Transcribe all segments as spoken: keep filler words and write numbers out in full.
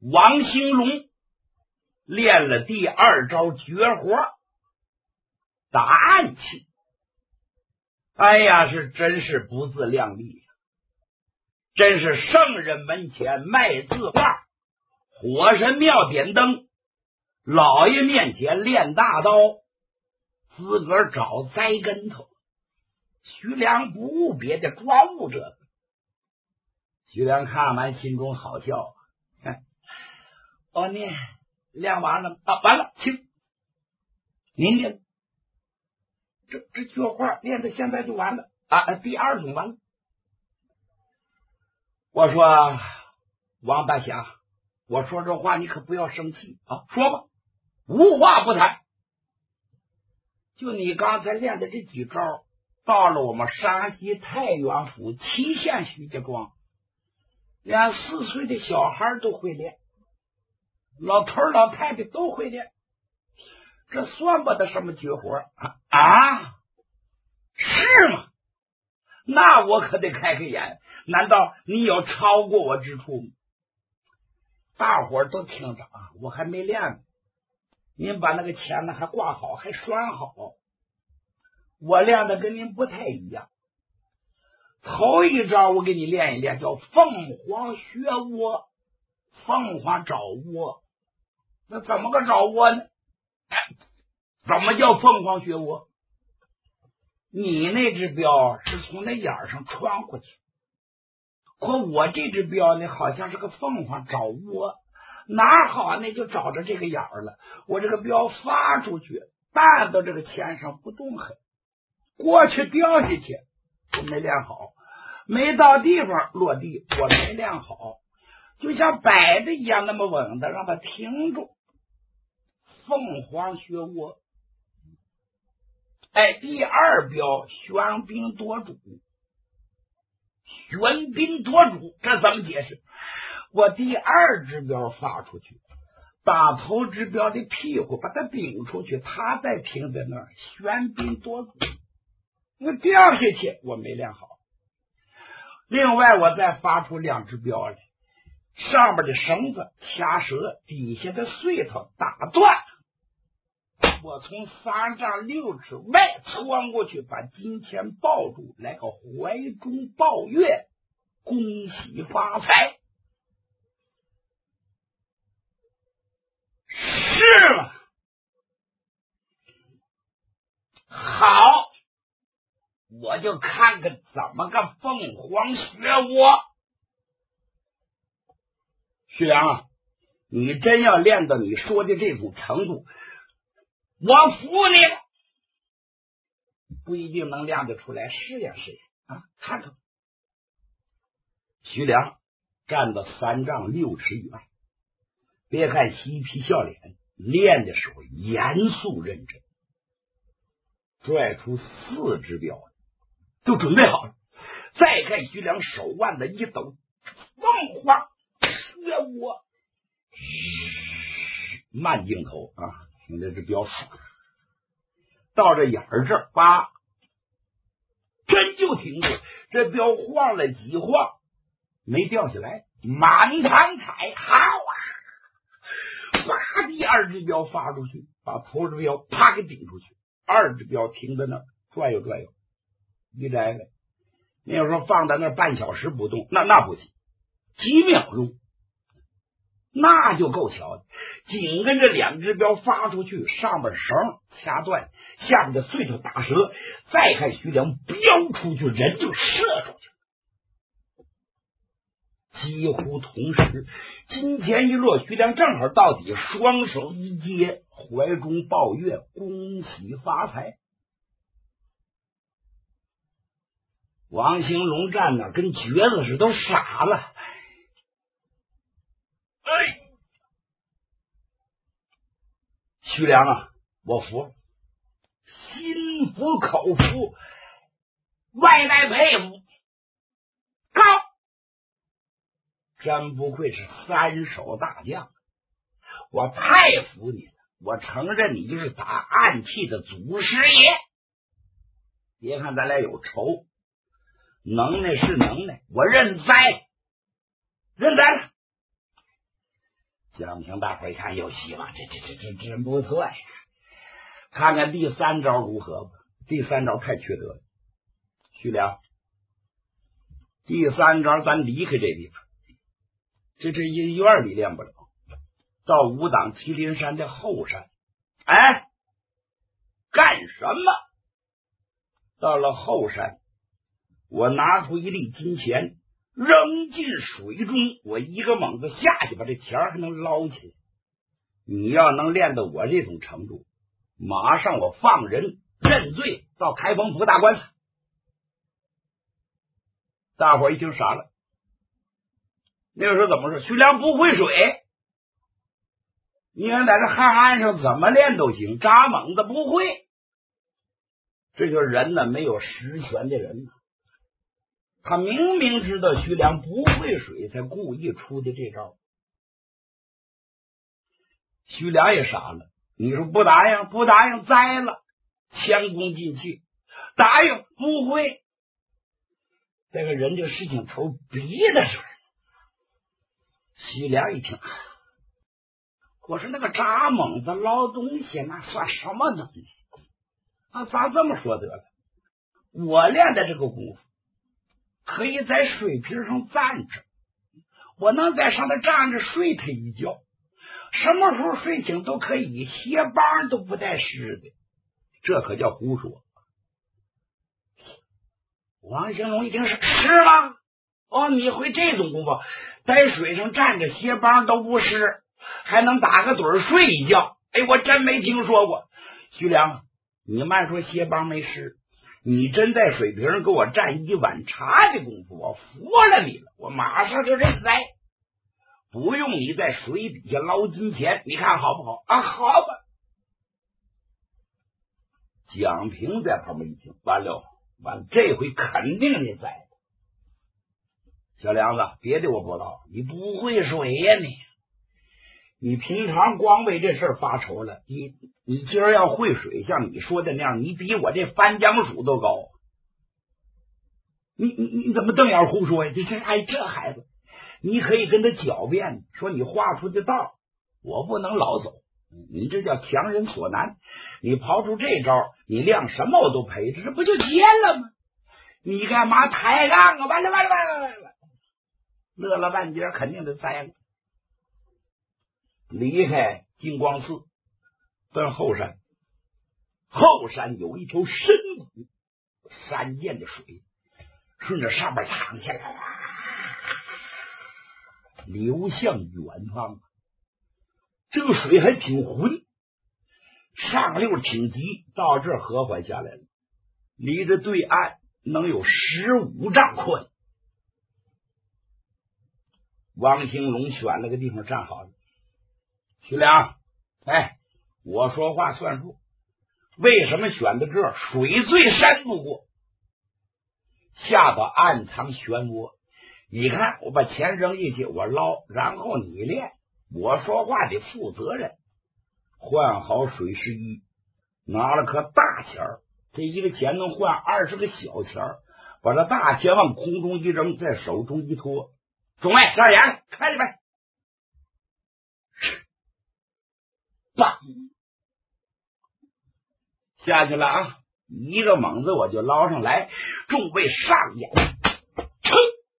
王兴龙练了第二招绝活打暗器，哎呀，是真是不自量力呀！真是圣人门前卖字画，火神庙点灯，老爷面前练大刀，自个儿找栽跟头。徐良不误别的，光误这个。徐良看完心中好笑，哦，你练完了啊？完了，请您练这这绝活练的现在就完了啊！第二种完了。我说王八侠，我说这话你可不要生气啊！说吧，无话不谈。就你刚才练的这几招，到了我们山西太原府祁县徐家庄，连四岁的小孩都会练，老头老太太都会练，这算不得什么绝活啊！啊，是吗？那我可得开开眼，难道你有超过我之处吗？大伙儿都听着啊，我还没练呢，您把那个钱呢还挂好，还拴好。我练的跟您不太一样，头一招我给你练一练，叫凤凰学窝，凤凰找窝。那怎么个找窝呢？怎么叫凤凰学窝？你那只镖是从那眼上穿过去，可我这只镖呢，好像是个凤凰找窝，哪好呢就找着这个眼儿了。我这个镖发出去，弹到这个钱上不动狠，过去掉下去，我没练好，没到地方落地，我没练好，就像摆的一样那么稳的，让它停住。凤凰学窝。哎，第二镖玄兵夺主，玄兵夺主，这怎么解释？我第二只镖发出去，打头只镖的屁股把它顶出去，它再停在那儿，玄兵夺主。我掉下去，我没练好。另外，我再发出两只镖来，上面的绳子掐折，底下的穗头打断。我从三丈六尺外窜过去，把金钱抱住，来个怀中抱月，恭喜发财。是吗？好，我就看看怎么个凤凰学窝。徐良啊，你真要练到你说的这种程度，我服你了。不一定能练得出来，试验试验啊，看看。徐良站到三丈六尺以外，别看嬉皮笑脸，练的时候严肃认真，拽出四只镖，就准备好了。再看徐良手腕的一抖，凤凰学窝，慢镜头啊，听这只镖到这眼儿这儿，叭，真就停住。这镖晃了几晃，没掉下来，满堂彩，好啊！叭，第二只镖发出去，把头只镖啪给顶出去，二只镖停在那儿，转悠转悠，一摘开。你要说放在那儿半小时不动，那那不行，几秒钟。那就够巧的，紧跟着两只镖发出去，上面绳掐断，下面的穗头打折，再看徐良镖出去，人就射出去。几乎同时，金钱一落，徐良正好到底，双手一接，怀中抱月，恭喜发财。王兴龙站那跟瘸子似的，都傻了。哎，徐良啊，我服了，心服口服，外带佩服，高，真不愧是三手大将，我太服你了。我承认你就是打暗器的祖师爷。别看咱俩有仇，能耐是能耐，我认栽，认栽了。 蒋平大伙一看有希望，这这这这真不错呀！看看第三招如何吧。第三招太缺德了，徐良，第三招咱离开这地方，这这一院里练不了，到武党麒麟山的后山。哎，干什么？到了后山，我拿出一粒金钱扔进水中，我一个猛子下去把这钱还能捞起来。你要能练到我这种程度，马上我放人认罪，到开封府打官司。大伙一听傻了，那个时候怎么说？徐良不会水，你看在这旱岸上怎么练都行，扎猛子不会。这就是人呢，没有实权的人呢。他明明知道徐良不会水，才故意出的这招。徐良也傻了，你说不答应，不答应栽了，前功尽弃；答应不会，这个人这事情头逼的时候，徐良一听，我说那个扎猛子捞东西，那算什么能力？啊，咱这么说得了，我练的这个功夫可以在水瓶上站着，我能在上面站着睡他一觉，什么时候睡醒都可以，鞋帮都不带湿的，这可叫胡说。王兴龙一听是是吗？哦，你会这种功夫，在水上站着鞋帮都不湿，还能打个盹睡一觉，哎，我真没听说过。徐良，你慢说鞋帮没湿，你真在水瓶上给我蘸一碗茶的功夫，我服了你了，我马上就认栽，不用你在水底下捞金钱，你看好不好？啊，好吧。蒋平在旁边一听，完了完了，这回肯定你栽。小梁子，别的我不知道，你不会水呀、啊、你。你平常光为这事儿发愁了，你你今儿要会水，像你说的那样，你比我这翻江鼠都高。你你你怎么瞪眼胡说呀？这这哎，这孩子，你可以跟他狡辩，说你画出的道，我不能老走，你这叫强人所难。你刨出这招，你亮什么我都赔，这不就结了吗？你干嘛抬杠啊？完了完了完了完了，乐了半截，肯定得栽了。离开金光寺，奔后山。后山有一条深谷，山涧的水顺着上面淌下来，流向远方。这个水还挺浑，上溜挺急，到这儿和缓下来了，离着对岸能有十五丈宽。王兴龙选了个地方站好了。徐良，哎，我说话算数。为什么选的这儿？水最深不过，下到暗藏漩涡。你看，我把钱扔进去，我捞，然后你练。我说话得负责任。换好水湿衣，拿了颗大钱儿，这一个钱能换二十个小钱儿，把这大钱往空中一扔，在手中一托。众位下眼，开着呗。棒，下去了啊！一个猛子我就捞上来，众位上眼，噌，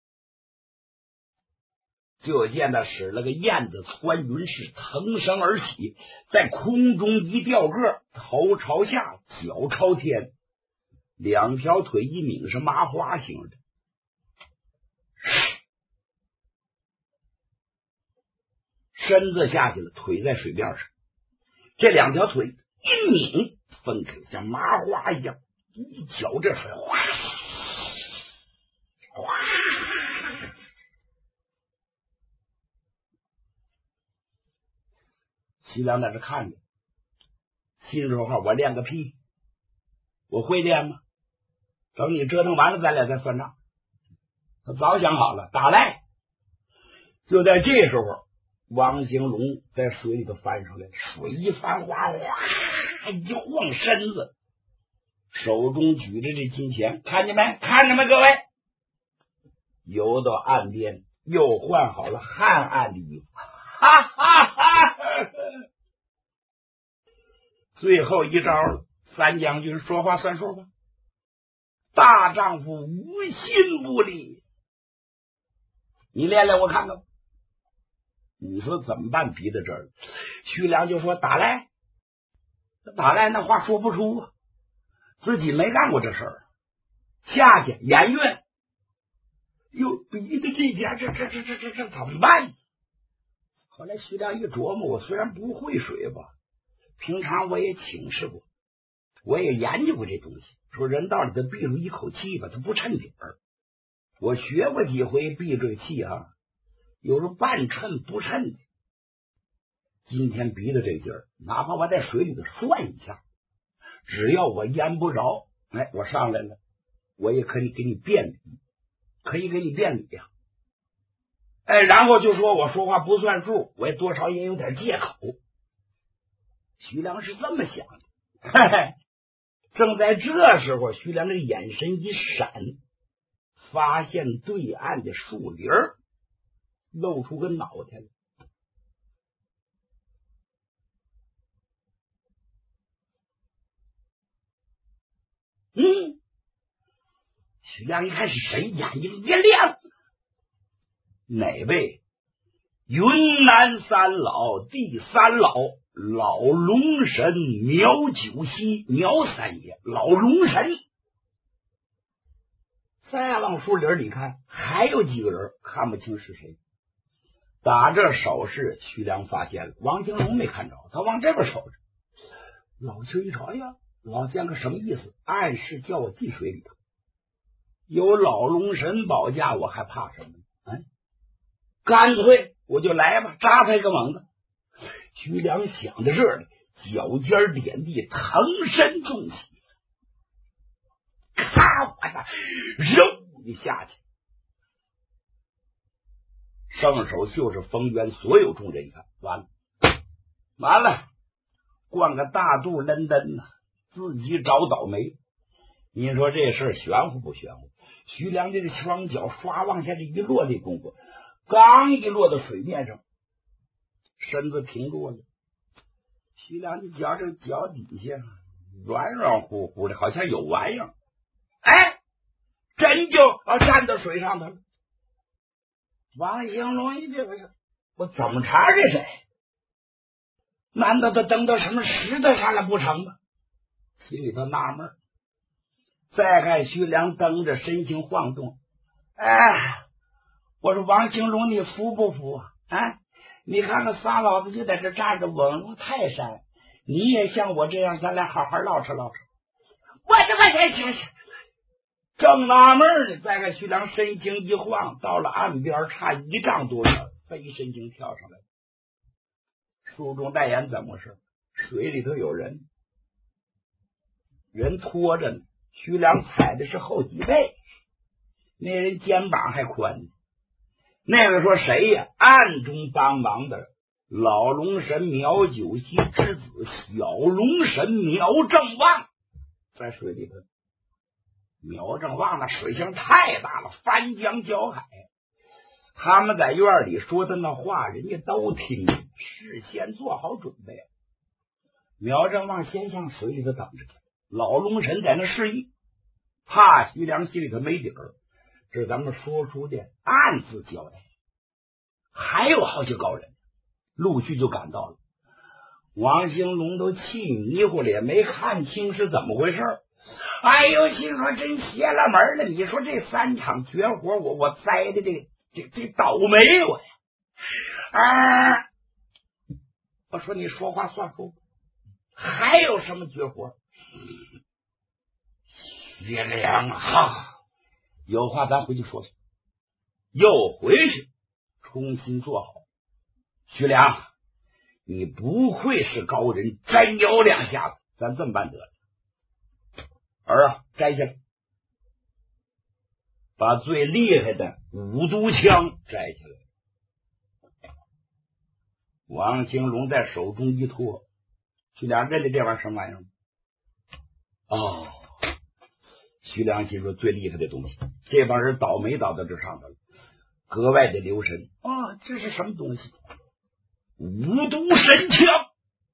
就见他使了个燕子穿云式，腾身而起，在空中一吊个，头朝下，脚朝天，两条腿一拧是麻花形的，身子下去了，腿在水面上，这两条腿一拧分开，像麻花一样，一搅这水，哗哗。徐良在这看着，心说话，我练个屁，我会练吗？等你折腾完了，咱俩再算账。他早想好了，打来。就在这时候，王兴龙在水里头翻上来，水一翻，哗哗一晃身子，手中举着这金钱，看见没？看见没？各位，游到岸边，又换好了旱岸的衣服。 哈哈哈！最后一招了，三将军说话算数吧。大丈夫无心无力，你练练我看看。你说怎么办？逼到这儿，徐良就说打来，打来那话说不出啊，自己没干过这事儿，下去演练。又逼的这家，这这这这这这怎么办？后来徐良一琢磨，我虽然不会水吧，平常我也请示过，我也研究过这东西，说人道里头闭住一口气吧，它不趁底儿。我学过几回闭这气啊，有时候半趁不趁的。今天逼的这劲儿，哪怕我在水里头涮一下，只要我淹不着，哎，我上来了，我也可以给你辩理，可以给你辩理呀、啊。哎，然后就说我说话不算数，我也多少也有点借口。徐良是这么想的，嘿嘿。正在这时候，徐良的眼神一闪，发现对岸的树林露出个脑袋来。嗯，徐良一开始神眼睛一亮，哪位？云南三老第三老老龙神苗九溪苗三爷，老龙神。再往树林里看，还有几个人，看不清是谁。打这手势，徐良发现了王金龙没看着，他往这边瞅着。老邱一瞅，哎呀，老将个什么意思？暗示叫我进水里头。有老龙神保驾，我还怕什么呢？哎，干脆我就来吧，扎他一个猛子。徐良想到这儿了，脚尖点地，腾身重起，咔，我的肉一下去。上手就是冯渊，所有众人一看，完了，完了，灌个大肚抡抡呐，自己找倒霉。你说这事儿玄乎不玄乎？徐良这个双脚刷往下这一落的功夫，刚一落到水面上，身子平住了。徐良的脚这脚底下软软乎乎的，好像有玩意儿，哎，真就啊站到水上头了。王兴龙一这个我怎么查这谁？难道他蹬到什么石头上了不成吗？心里头纳闷。再看徐良蹬着身形晃动，哎，我说王兴龙，你服不服啊？哎，你看看仨老子就在这站着稳如泰山，你也像我这样，咱俩好好唠扯唠扯。我这个才行行，正纳闷呢，再看徐良身形一晃，到了岸边，差一丈多远，飞身形跳上来。书中代言怎么回事？水里头有人，人拖着呢。徐良踩的是后脊背，那人肩膀还宽呢。那个说谁呀？暗中帮忙的老龙神苗九溪之子小龙神苗正旺，在水里头。苗正旺那水性太大了，翻江搅海。他们在院里说的那话，人家都听，事先做好准备。苗正旺先向水里头等着去，老龙神在那示意，怕徐良心里头没底儿，这咱们说出的暗自交代。还有好几高人陆续就赶到了，王兴龙都气迷糊了，也没看清是怎么回事。哎呦，心说真邪了门了！你说这三场绝活，我我栽的这这这倒霉我呀！啊，我说你说话算数，还有什么绝活？徐良啊，有话咱回去说说。又回去重新做好。徐良，你不愧是高人，真有两下子。咱这么办得了，儿啊，摘下来，把最厉害的五毒枪摘下来。王兴龙在手中一托，徐良认得这玩意儿什么玩意儿？哦，徐良心说最厉害的东西，这帮人倒霉倒到这上头了，格外的留神啊、哦！这是什么东西？ 五毒神枪。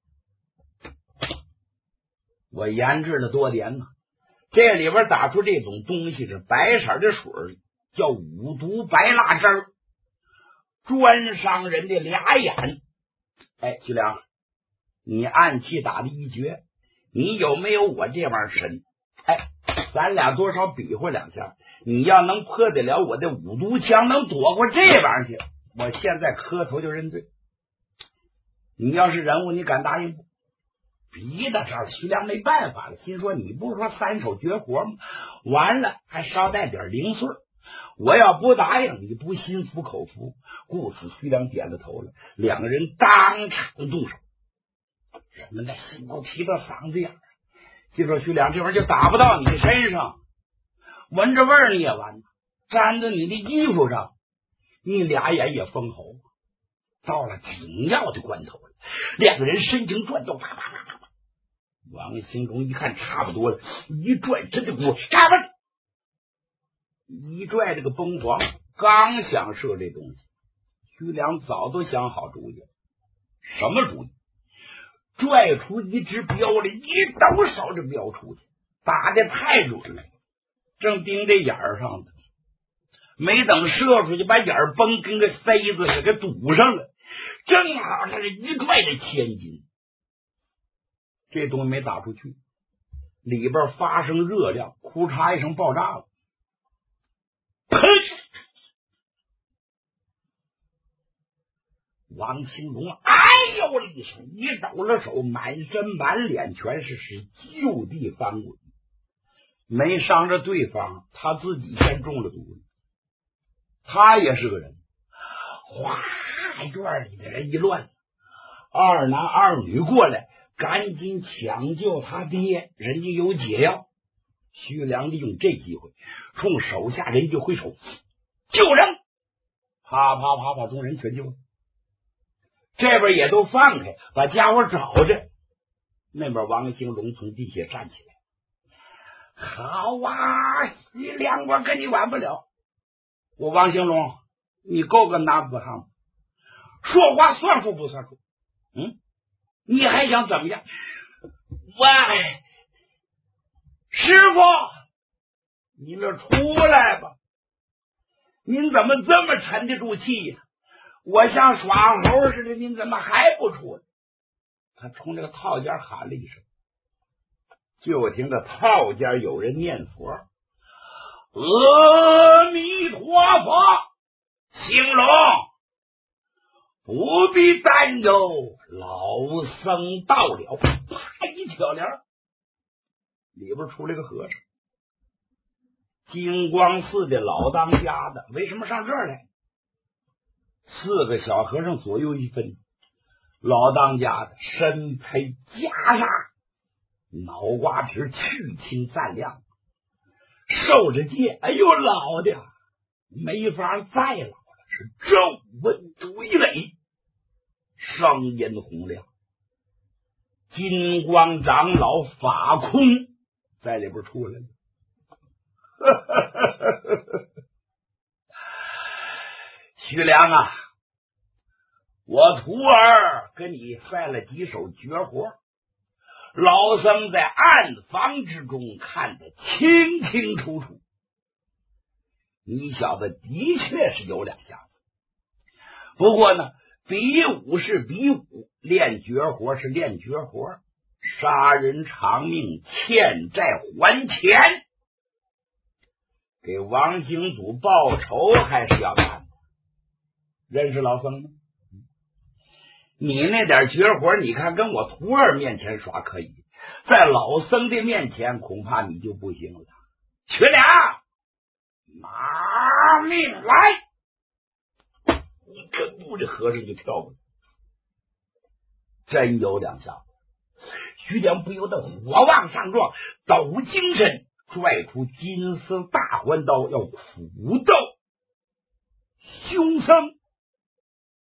我研制了多年呢，这里边打出这种东西是白色的水，叫五毒白蜡汁儿，专伤人的俩眼。哎，徐良，你暗器打的一绝，你有没有我这玩意儿神？哎，咱俩多少比划两下，你要能破得了我的五毒枪，能躲过这玩意儿去，我现在磕头就认罪。你要是人物，你敢答应不？逼到这儿，徐良没办法了，心说你不是说三手绝活吗？完了还捎带点零碎，我要不答应，你不心服口服。故此，徐良点了头了，两个人当场动手。人们在心头提到嗓子眼，心说徐良这玩意儿就打不到你身上，闻着味儿你也完了，沾着你的衣服上，你俩眼也封喉。到了紧要的关头了，两个人身形转动，啪啪啪啪。王兴荣一看差不多了，一拽真的给我干吧！一拽这个崩簧，刚想射这东西，徐良早都想好主意了。什么主意？拽出一只镖来，一抖手就镖出去，打得太准了，正盯这眼儿上呢。没等射出去，把眼儿崩跟个塞子似的给堵上了。正好他是一拽的千斤，这东西没打出去，里边发生热量，哭嚓一声爆炸了。砰！王兴荣哎呦了一声，一抖了手，满身满脸全是是就地翻滚，没伤着对方，他自己先中了毒。他也是个人，哗，院里的人一乱，二男二女过来，赶紧抢救他爹，人家有解药。徐良利用这机会，冲手下人就挥手救人，啪啪啪把众人全救了。这边也都放开，把家伙找着。那边王兴荣从地下站起来，好啊，徐良，我跟你玩不了。我王兴荣，你够个男子汉，说话算数不算数？嗯，你还想怎么样？喂，师傅，您这出来吧！您怎么这么沉得住气呀？我像耍猴似的，您怎么还不出来？他冲这个套间喊了一声，就听着套间有人念佛：阿弥陀佛，兴隆，不必担忧，老僧到了。啪一挑帘，里边出来个和尚，金光寺的老当家的。为什么上这儿来？四个小和尚左右一分，老当家的身披袈裟，脑瓜皮去青锃亮，受着戒，哎呦，老的没法再老了，是皱纹堆垒，声音洪亮。金光长老法空在里边出来了。徐良啊，我徒儿跟你赛了几手绝活，老僧在暗房之中看得清清楚楚，你小子的确是有两下子。不过呢，比武是比武，练绝活是练绝活，杀人偿命，欠债还钱，给王兴祖报仇还是要干的。认识老僧吗？你那点绝活，你看跟我徒儿面前耍可以，在老僧的面前恐怕你就不行了。徐良，拿命来！一跟步，这和尚就跳过来，真有两下子。徐良不由得火往上撞，抖精神，拽出金丝大环刀，要苦斗凶僧。